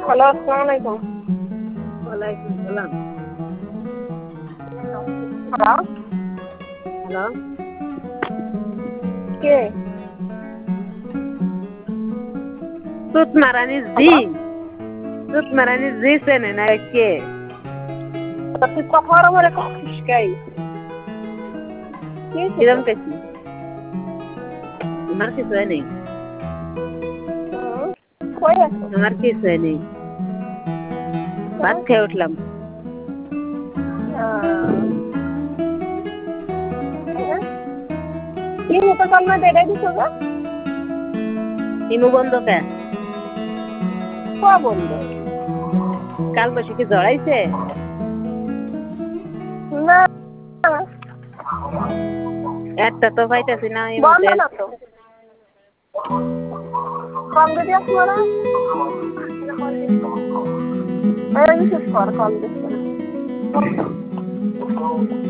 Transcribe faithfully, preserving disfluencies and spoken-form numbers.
Hello, আসসালামু আলাইকুম। ওয়ালাইকুম সালাম। হ্যালো, হ্যালো, কে? তুত মারানি জি হ্যালো, তুত মারানি জি চেনে না কে? তা তুই কথার আমার খুশকাই কে ছিল? কিরম কেছি? আমার কিছু হয় নেই, হুম, কই আছো? আমার কিছু হয় নেই। ভাত হ্যাঁ? খেয়ে উঠলাম। আহ, হ্যাঁ? কি মতো কান্না বেড়ে দিছো গো? হিমু বন্ধ কে? কোয়া বন্ধ? কাল বৈশাখী জড়াইছে? না, একটা তো পাইতেছি না এই বন্ধ মধ্যে। না তো। কল দিদি আপনারা এই বিশেষ কর কল দিচ্ছে।